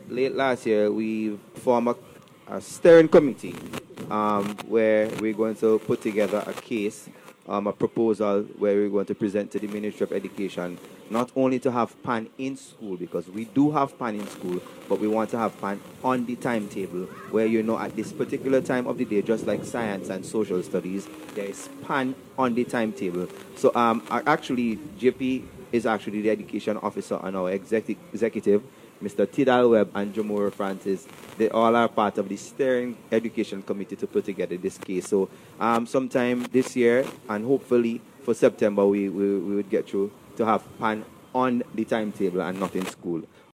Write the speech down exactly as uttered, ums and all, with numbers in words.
late last year, we formed a, a steering committee um, where we're going to put together a case, um, a proposal where we're going to present to the Ministry of Education, not only to have P A N in school, because we do have P A N in school, but we want to have P A N on the timetable, where you know at this particular time of the day, just like science and social studies, there is P A N on the timetable. So um, actually, J P is actually the education officer and our executive, executive Mister Tidal Webb and Jamora Francis. They all are part of the steering education committee to put together this case. So um, sometime this year, and hopefully for September, we, we, we would get through to have P A N on the timetable and not in school.